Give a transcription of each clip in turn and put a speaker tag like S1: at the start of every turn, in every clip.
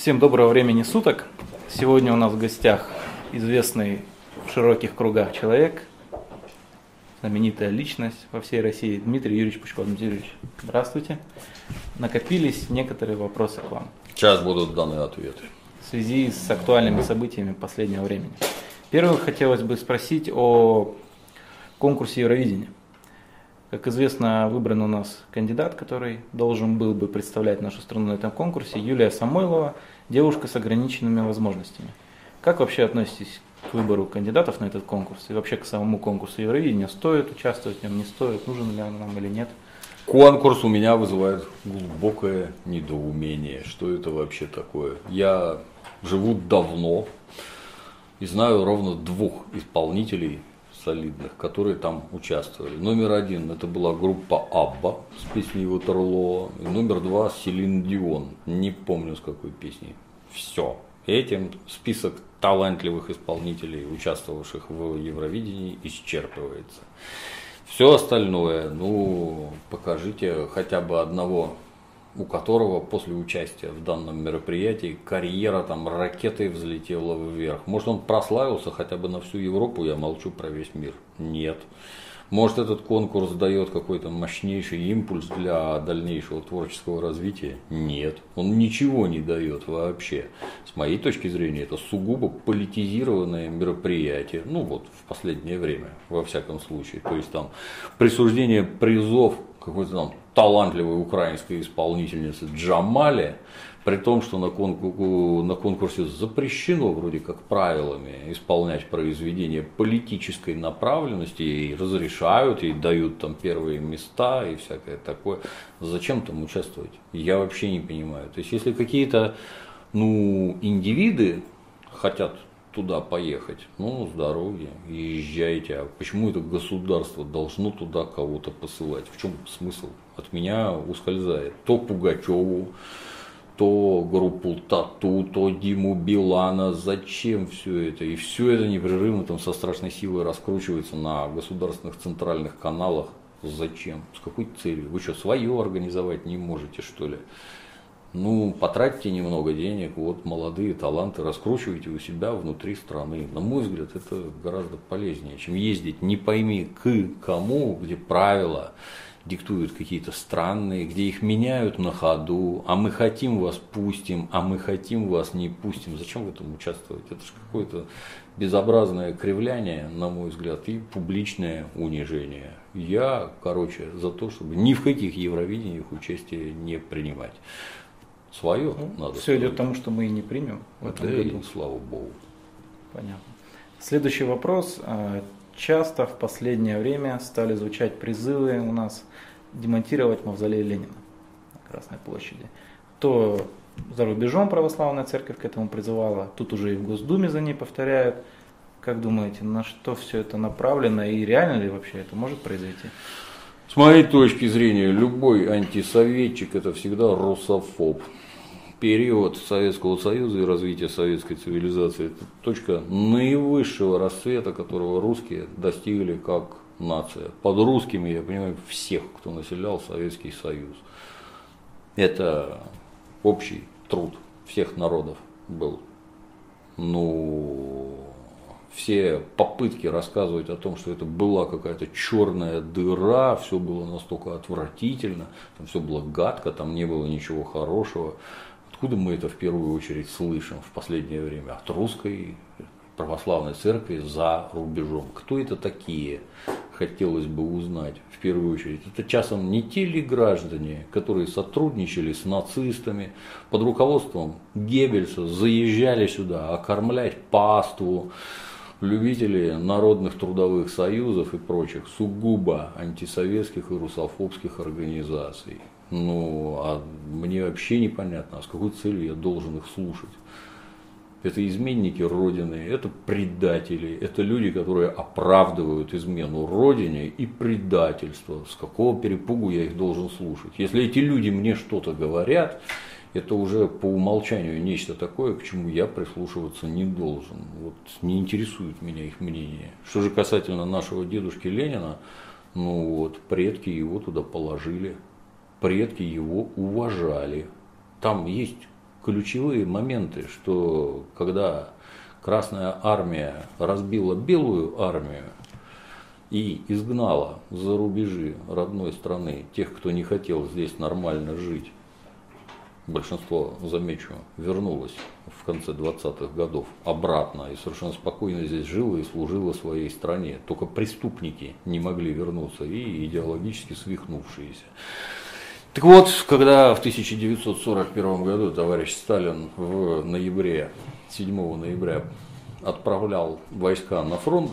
S1: Всем доброго времени суток. Сегодня у нас в гостях известный в широких кругах человек, знаменитая личность во всей России, Дмитрий Юрьевич Пучков. Дмитрий Юрьевич, здравствуйте. Накопились некоторые вопросы к вам.
S2: Сейчас будут даны ответы.
S1: В связи с актуальными событиями последнего времени. Первое, хотелось бы спросить о конкурсе Евровидения. Как известно, выбран у нас кандидат, который должен был бы представлять нашу страну на этом конкурсе, Юлия Самойлова, девушка с ограниченными возможностями. Как вообще относитесь к выбору кандидатов на этот конкурс и вообще к самому конкурсу Евровидения? Стоит участвовать в нем, не стоит, нужен ли он нам или нет?
S2: Конкурс у меня вызывает глубокое недоумение. Что это вообще такое? Я живу давно и знаю ровно двух исполнителей солидных, которые там участвовали. Номер один это была группа Абба с песней Ватерлоо. И номер два Селин Дион. Не помню с какой песней. Все. Этим список талантливых исполнителей, участвовавших в Евровидении, исчерпывается. Все остальное, покажите хотя бы одного, у которого после участия в данном мероприятии карьера там ракетой взлетела вверх. Может, он прославился хотя бы на всю Европу, я молчу про весь мир. Нет. Может, этот конкурс дает какой-то мощнейший импульс для дальнейшего творческого развития? Нет. Он ничего не дает вообще. С моей точки зрения, это сугубо политизированное мероприятие. В последнее время, во всяком случае. То есть там присуждение призов какой-то там талантливой украинской исполнительницы Джамали, при том, что на конкурсе запрещено вроде как правилами исполнять произведения политической направленности, и разрешают, и дают там первые места и всякое такое. Зачем там участвовать? Я вообще не понимаю. То есть если какие-то индивиды хотят туда поехать, здоровье, езжайте. А почему это государство должно туда кого-то посылать? В чем смысл? От меня ускользает. То Пугачеву, то группу Тату, то Диму Билана. Зачем все это? И все это непрерывно там со страшной силой раскручивается на государственных центральных каналах. Зачем? С какой целью? Вы что, свое организовать не можете, что ли? Потратьте немного денег, молодые таланты, раскручивайте у себя внутри страны. На мой взгляд, это гораздо полезнее, чем ездить не пойми к кому, где правила диктуют какие-то странные, где их меняют на ходу, а мы хотим вас пустим, а мы хотим вас не пустим. Зачем в этом участвовать? Это же какое-то безобразное кривляние, на мой взгляд, и публичное унижение. Я, за то, чтобы ни в каких Евровидениях участие не принимать. Свое надо.
S1: Все идет к тому, что мы и не примем в этом году.
S2: Слава Богу.
S1: Понятно. Следующий вопрос. Часто в последнее время стали звучать призывы у нас демонтировать мавзолей Ленина на Красной площади. То за рубежом православная церковь к этому призывала, тут уже и в Госдуме за ней повторяют. Как думаете, на что все это направлено и реально ли вообще это может произойти?
S2: С моей точки зрения, любой антисоветчик – это всегда русофоб. Период Советского Союза и развития советской цивилизации – это точка наивысшего расцвета, которого русские достигли как нация. Под русскими я понимаю всех, кто населял Советский Союз. Это общий труд всех народов был. Все попытки рассказывать о том, что это была какая-то черная дыра, все было настолько отвратительно, там все было гадко, там не было ничего хорошего. Откуда мы это в первую очередь слышим в последнее время? От русской православной церкви за рубежом. Кто это такие? Хотелось бы узнать в первую очередь. Это часом не те ли граждане, которые сотрудничали с нацистами, под руководством Геббельса заезжали сюда окормлять паству, любители народных трудовых союзов и прочих сугубо антисоветских и русофобских организаций. А мне вообще непонятно, а с какой целью я должен их слушать. Это изменники Родины, это предатели, это люди, которые оправдывают измену Родине и предательство. С какого перепугу я их должен слушать? Если эти люди мне что-то говорят, это уже по умолчанию нечто такое, к чему я прислушиваться не должен. Не интересует меня их мнение. Что же касательно нашего дедушки Ленина, предки его туда положили, предки его уважали. Там есть ключевые моменты, что когда Красная Армия разбила Белую армию и изгнала за рубежи родной страны тех, кто не хотел здесь нормально жить, большинство, замечу, вернулось в конце 20-х годов обратно и совершенно спокойно здесь жило и служило своей стране. Только преступники не могли вернуться и идеологически свихнувшиеся. Так вот, когда в 1941 году товарищ Сталин в ноябре, 7 ноября отправлял войска на фронт,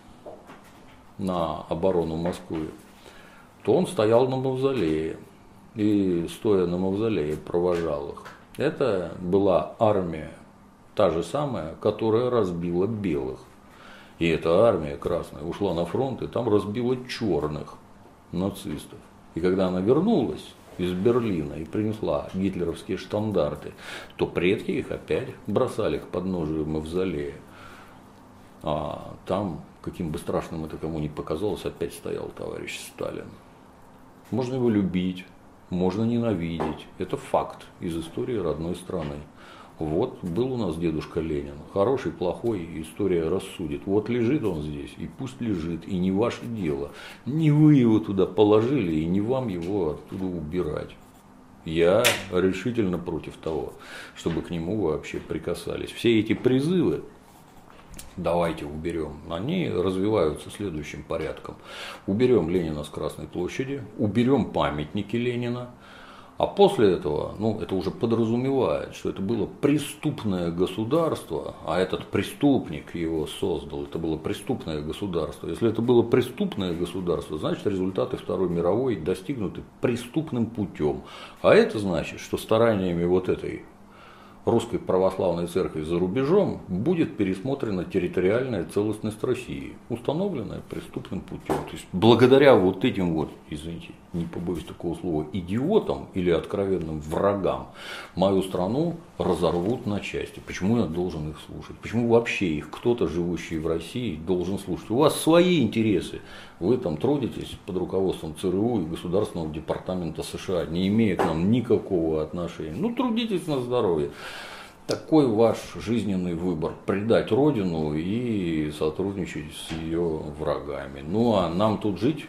S2: на оборону Москвы, то он стоял на мавзолее и, стоя на мавзолее, провожал их. Это была армия, та же самая, которая разбила белых. И эта армия красная ушла на фронт и там разбила черных нацистов. И когда она вернулась из Берлина и принесла гитлеровские штандарты, то предки их опять бросали к подножию мавзолея. А там, каким бы страшным это кому ни показалось, опять стоял товарищ Сталин. Можно его любить, можно ненавидеть. Это факт из истории родной страны. Вот был у нас дедушка Ленин, хороший, плохой, история рассудит. Вот лежит он здесь, и пусть лежит, и не ваше дело. Не вы его туда положили, и не вам его оттуда убирать. Я решительно против того, чтобы к нему вообще прикасались. Все эти призывы, давайте уберем, они развиваются следующим порядком. Уберем Ленина с Красной площади, уберем памятники Ленина. А после этого, это уже подразумевает, что это было преступное государство, а этот преступник его создал, это было преступное государство. Если это было преступное государство, значит результаты Второй мировой достигнуты преступным путем. А это значит, что стараниями вот этой Русской Православной Церкви за рубежом будет пересмотрена территориальная целостность России, установленная преступным путем. То есть благодаря вот этим извините, не побоюсь такого слова, идиотам или откровенным врагам, мою страну разорвут на части. Почему я должен их слушать? Почему вообще их кто-то, живущий в России, должен слушать? У вас свои интересы. Вы там трудитесь под руководством ЦРУ и Государственного департамента США, не имея к нам никакого отношения. Трудитесь на здоровье. Такой ваш жизненный выбор – предать Родину и сотрудничать с ее врагами. А нам тут жить,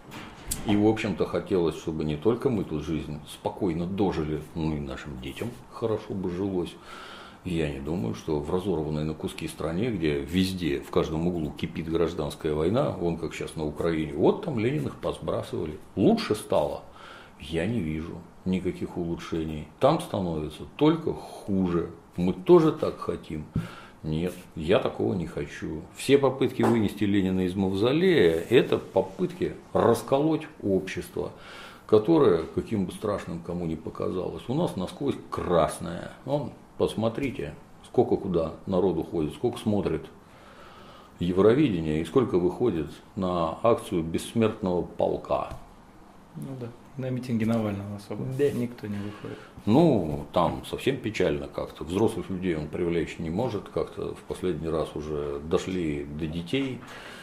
S2: и в общем-то хотелось, чтобы не только мы тут жизнь спокойно дожили, и нашим детям хорошо бы жилось. Я не думаю, что в разорванной на куски стране, где везде, в каждом углу кипит гражданская война, как сейчас на Украине, там Ленин их посбрасывали. Лучше стало? Я не вижу никаких улучшений. Там становится только хуже. Мы тоже так хотим? Нет, я такого не хочу. Все попытки вынести Ленина из мавзолея – это попытки расколоть общество, которое, каким бы страшным кому ни показалось, у нас насквозь красное. Посмотрите, сколько куда народу ходит, сколько смотрит Евровидение и сколько выходит на акцию бессмертного полка.
S1: Да, на митинги Навального особо никто не выходит.
S2: Там совсем печально как-то. Взрослых людей он привлечь не может, как-то в последний раз уже дошли до детей.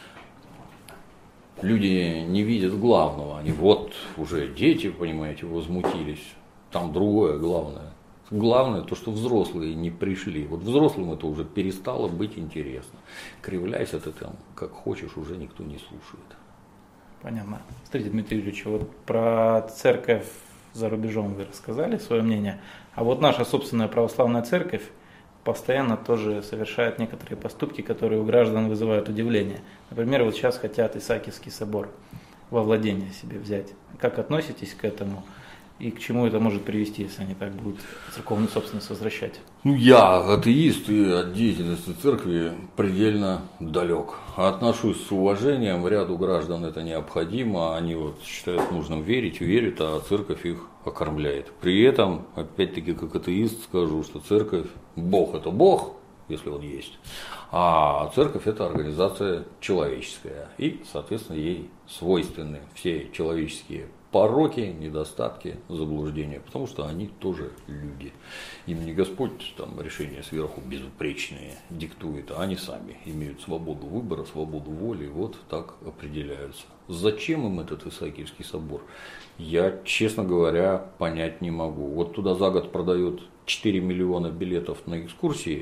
S2: Люди не видят главного, они уже дети, понимаете, возмутились. Там другое главное. Главное то, что взрослые не пришли. Взрослым это уже перестало быть интересно. Кривляйся ты там, как хочешь, уже никто не слушает.
S1: Понятно. Смотрите, Дмитрий Юрьевич, про церковь за рубежом вы рассказали свое мнение, а наша собственная православная церковь постоянно тоже совершает некоторые поступки, которые у граждан вызывают удивление. Например, сейчас хотят Исаакиевский собор во владение себе взять. Как относитесь к этому? И к чему это может привести, если они так будут церковную собственность возвращать?
S2: Я атеист и от деятельности церкви предельно далек. Отношусь с уважением, ряду граждан это необходимо, они считают нужным верить, верят, а церковь их окормляет. При этом, опять-таки, как атеист скажу, что церковь, Бог это Бог, если он есть. А церковь – это организация человеческая, и, соответственно, ей свойственны все человеческие пороки, недостатки, заблуждения, потому что они тоже люди. Им не Господь там решения сверху безупречные диктует, а они сами имеют свободу выбора, свободу воли, вот так определяются. Зачем им этот Исаакиевский собор? Я, честно говоря, понять не могу. Вот туда за год продают 4 миллиона билетов на экскурсии,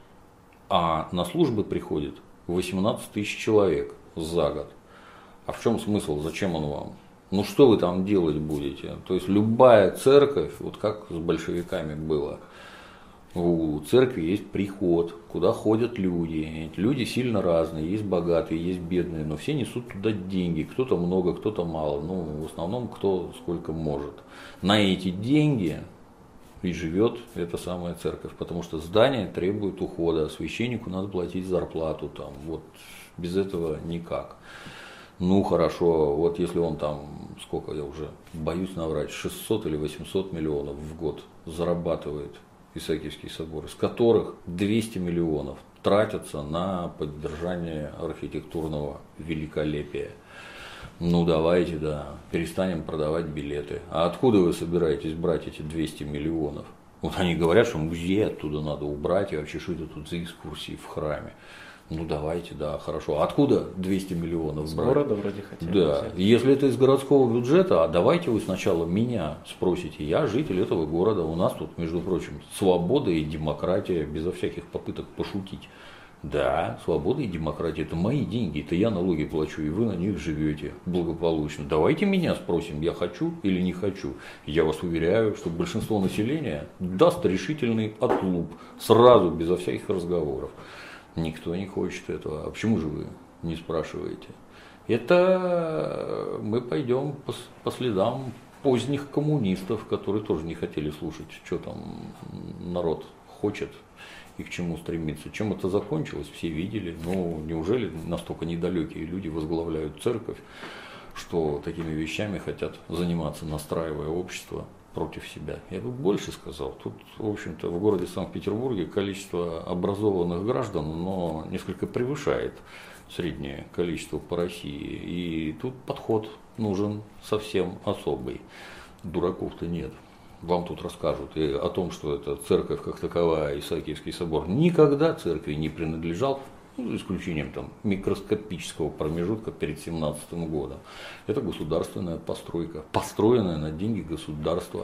S2: а на службы приходит 18 тысяч человек за год. А в чем смысл? Зачем он вам? Ну что вы там делать будете? То есть любая церковь, вот как с большевиками было, у церкви есть приход, куда ходят люди. Люди сильно разные, есть богатые, есть бедные, но все несут туда деньги. Кто-то много, кто-то мало. Ну, в основном, кто сколько может. На эти деньги и живет эта самая церковь, потому что здание требует ухода, священнику надо платить зарплату там. Вот без этого никак. Ну хорошо, вот если он там, сколько я уже боюсь наврать, 600 или 800 миллионов в год зарабатывает Исаакиевский собор, из которых 200 миллионов тратятся на поддержание архитектурного великолепия. Ну давайте, да, перестанем продавать билеты. А откуда вы собираетесь брать эти 200 миллионов? Вот они говорят, что музей оттуда надо убрать, и вообще что это тут за экскурсии в храме? Ну давайте, да, хорошо. А откуда 200 миллионов
S1: С
S2: брать?
S1: города вроде хотели.
S2: Да, если это из городского бюджета, а давайте вы сначала меня спросите. Я житель этого города, у нас тут, между прочим, свобода и демократия, безо всяких попыток пошутить. Да, свобода и демократия – это мои деньги, это я налоги плачу, и вы на них живете благополучно. Давайте меня спросим, я хочу или не хочу. Я вас уверяю, что большинство населения даст решительный отлуп, сразу, безо всяких разговоров. Никто не хочет этого. А почему же вы не спрашиваете? Это мы пойдем по следам поздних коммунистов, которые тоже не хотели слушать, что там народ хочет и к чему стремится. Чем это закончилось, все видели. Ну, неужели настолько недалекие люди возглавляют церковь, что такими вещами хотят заниматься, настраивая общество против себя? Я бы больше сказал. Тут, в общем-то, в городе Санкт-Петербурге количество образованных граждан, но несколько превышает среднее количество по России. И тут подход нужен совсем особый. Дураков-то нет. Вам тут расскажут и о том, что это церковь как таковая, Исаакиевский собор никогда церкви не принадлежал, ну, за исключением там, микроскопического промежутка перед 17 годом. Это государственная постройка, построенная на деньги государства,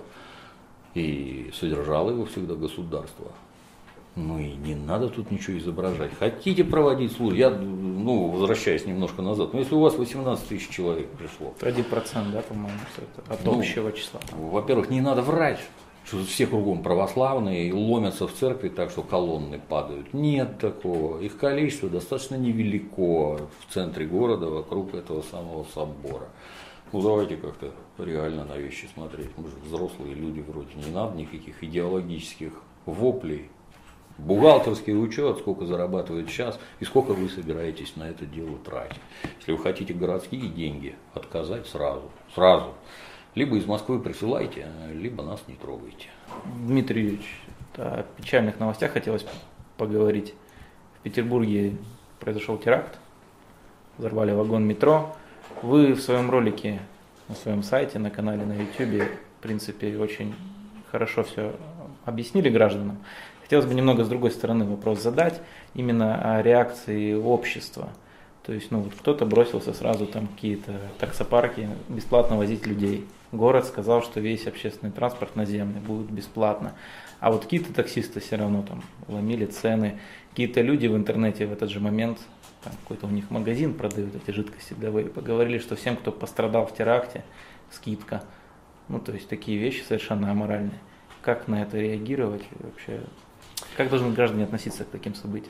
S2: и содержало его всегда государство. Ну и не надо тут ничего изображать. Хотите проводить службу, я, возвращаясь немножко назад, но если у вас 18 тысяч человек пришло. 1%,
S1: да, по-моему, от общего числа.
S2: Во-первых, не надо врать, что все кругом православные и ломятся в церкви так, что колонны падают. Нет такого. Их количество достаточно невелико в центре города, вокруг этого самого собора. Ну давайте как-то реально на вещи смотреть. Мы же взрослые люди вроде, не надо никаких идеологических воплей. Бухгалтерский учет, сколько зарабатывает сейчас и сколько вы собираетесь на это дело тратить. Если вы хотите городские деньги, отказать сразу. Либо из Москвы присылайте, либо нас не трогайте.
S1: Дмитрий Юрьевич, о печальных новостях хотелось поговорить. В Петербурге произошел теракт, взорвали вагон метро. Вы в своем ролике, на своем сайте, на канале, на YouTube, в принципе, очень хорошо все объяснили гражданам. Хотелось бы немного с другой стороны вопрос задать, именно о реакции общества. То есть, кто-то бросился сразу там какие-то таксопарки бесплатно возить людей. Город сказал, что весь общественный транспорт наземный будет бесплатно. А вот какие-то таксисты все равно там ломили цены. Какие-то люди в интернете в этот же момент, там какой-то у них магазин продают эти жидкости ядовые, поговорили, что всем, кто пострадал в теракте, скидка. То есть такие вещи совершенно аморальные. Как на это реагировать вообще? Как должны граждане относиться к таким событиям?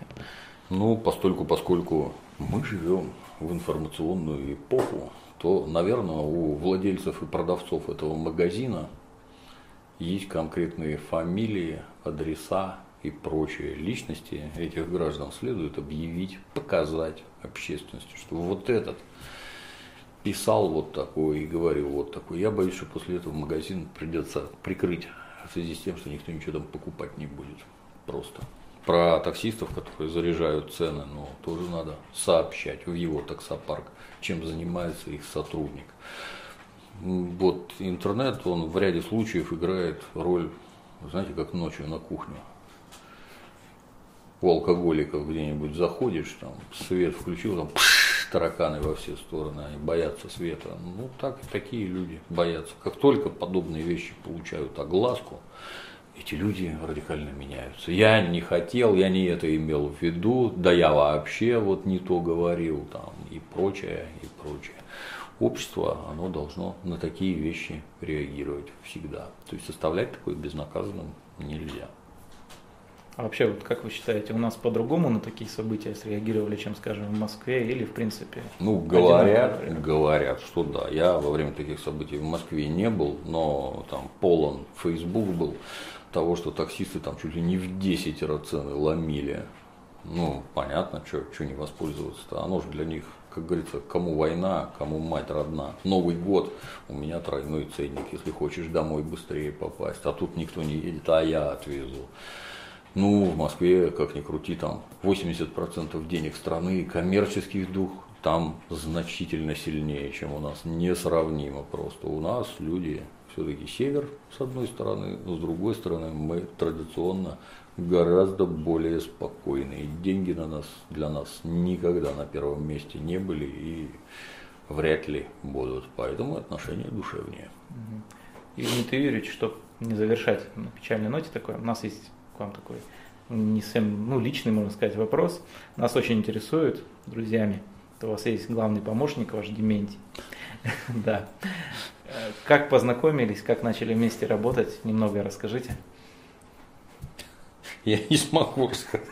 S2: Поскольку мы живем в информационную эпоху, то, наверное, у владельцев и продавцов этого магазина есть конкретные фамилии, адреса и прочие личности этих граждан. Следует объявить, показать общественности, что вот этот писал вот такое и говорил вот такое. Я боюсь, что после этого магазин придется прикрыть в связи с тем, что никто ничего там покупать не будет. Просто. Про таксистов, которые заряжают цены, ну, тоже надо сообщать в его таксопарк, чем занимается их сотрудник. Вот интернет, он в ряде случаев играет роль, знаете, как ночью на кухню. У алкоголиков где-нибудь заходишь, там свет включил, там тараканы во все стороны, они боятся света. Ну, так и такие люди боятся. Как только подобные вещи получают огласку, эти люди радикально меняются. Я не хотел, я не это имел в виду, да я вообще вот не то говорил, там, и прочее, и прочее. Общество, оно должно на такие вещи реагировать всегда. То есть оставлять такое безнаказанным нельзя.
S1: А вообще, вот как вы считаете, у нас по-другому на такие события среагировали, чем, скажем, в Москве или, в принципе?
S2: Ну, говорят, что да. Я во время таких событий в Москве не был, но там полон Facebook был того, что таксисты там чуть ли не в 10 раз цены ломили. Ну, понятно, что не воспользоваться-то. Оно же для них, как говорится, кому война, кому мать родна. Новый год, у меня тройной ценник, если хочешь домой быстрее попасть. А тут никто не едет, а я отвезу. Ну, в Москве, как ни крути, там 80% денег страны, коммерческий дух там значительно сильнее, чем у нас, несравнимо просто. У нас люди все-таки север, с одной стороны, с другой стороны, мы традиционно гораздо более спокойные. Деньги для нас никогда на первом месте не были и вряд ли будут, поэтому отношения душевнее.
S1: Дмитрий Юрьевич, чтобы не завершать на печальной ноте такой, у нас есть к вам такой не совсем, личный, можно сказать, вопрос. Нас очень интересует друзьями. У вас есть главный помощник ваш Дементий. Да. Как познакомились, как начали вместе работать? Немного расскажите.
S2: Я не смогу рассказать.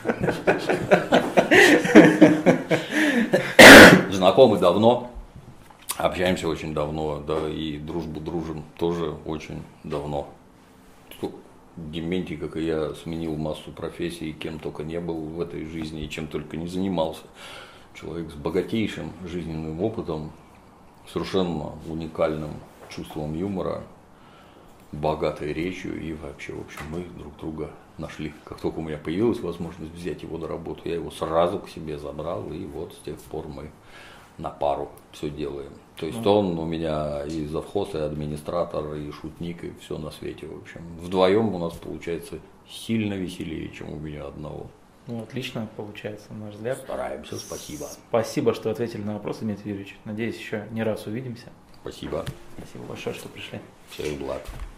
S2: Знакомы давно, общаемся очень давно, да, и дружбу дружим тоже очень давно. Дементий, как и я, сменил массу профессий, кем только не был в этой жизни и чем только не занимался. Человек с богатейшим жизненным опытом, совершенно уникальным чувством юмора, богатой речью и вообще, в общем, мы друг друга нашли. Как только у меня появилась возможность взять его на работу, я его сразу к себе забрал, и вот с тех пор мы на пару все делаем. То есть он у меня и завхоз, и администратор, и шутник, и все на свете. В общем, вдвоем у нас получается сильно веселее, чем у меня одного.
S1: Ну, отлично получается, на наш взгляд.
S2: Стараемся, спасибо.
S1: Спасибо, что ответили на вопросы, Дмитрий Юрьевич. Надеюсь, еще не раз увидимся.
S2: Спасибо.
S1: Спасибо большое, что пришли.
S2: Всех благ.